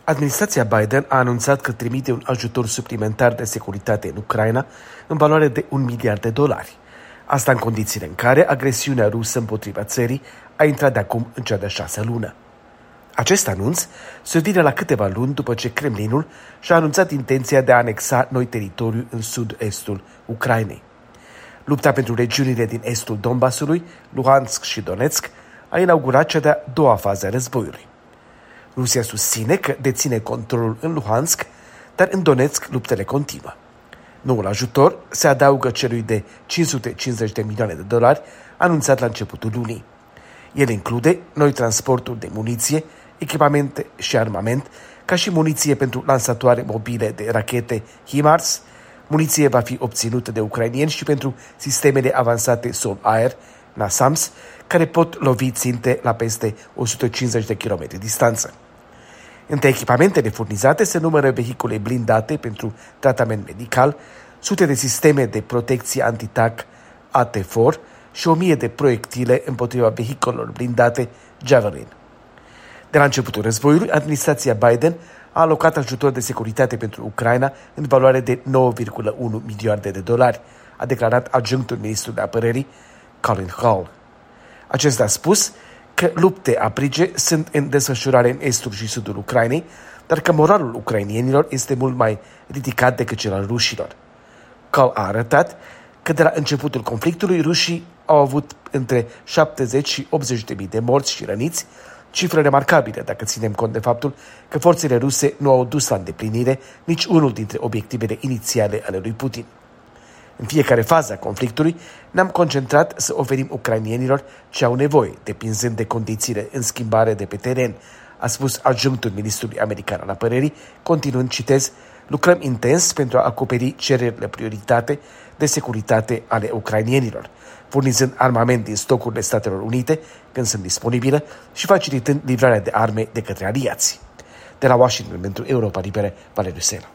Administrația Biden a anunțat că trimite un ajutor suplimentar de securitate în Ucraina în valoare de $1 miliard. Asta în condițiile în care agresiunea rusă împotriva țării a intrat de acum în cea de-a 6-a lună. Acest anunț survine la câteva luni după ce Kremlinul și-a anunțat intenția de a anexa noi teritorii în sud-estul Ucrainei. Lupta pentru regiunile din estul Donbasului, Luhansk și Donetsk, a inaugurat cea de-a doua fază a războiului. Rusia susține că deține controlul în Luhansk, dar în Donetsk luptele continuă. Noul ajutor se adaugă celui de $550 de milioane anunțat la începutul lunii. El include noi transporturi de muniție, echipamente și armament, ca și muniție pentru lansatoare mobile de rachete HIMARS. Muniție va fi obținută de ucrainieni și pentru sistemele avansate sol-aer, NASAMS, care pot lovi ținte la peste 150 de kilometri distanță. Între echipamentele furnizate se numără vehicule blindate pentru tratament medical, sute de sisteme de protecție anti-TAC AT4 și 1000 de proiectile împotriva vehiculelor blindate Javelin. De la începutul războiului, administrația Biden a alocat ajutor de securitate pentru Ucraina în valoare de $9,1 miliarde, a declarat adjunctul ministrului apărării Colin Hall. Acesta a spus că lupte aprige sunt în desfășurare în estul și sudul Ucrainei, dar că moralul ucrainienilor este mult mai ridicat decât cel al rușilor. Hall a arătat că de la începutul conflictului rușii au avut între 70 și 80.000 de morți și răniți, cifră remarcabilă dacă ținem cont de faptul că forțele ruse nu au dus la îndeplinire nici unul dintre obiectivele inițiale ale lui Putin. În fiecare fază a conflictului ne-am concentrat să oferim ucrainienilor ce au nevoie, depinzând de condițiile în schimbare de pe teren, a spus adjunctul ministrului american al apărării, continuând, citez, lucrăm intens pentru a acoperi cererile prioritate de securitate ale ucrainienilor, furnizând armament din stocurile Statelor Unite când sunt disponibile și facilitând livrarea de arme de către aliați. De la Washington pentru Europa Liberă, Valeriu Sela.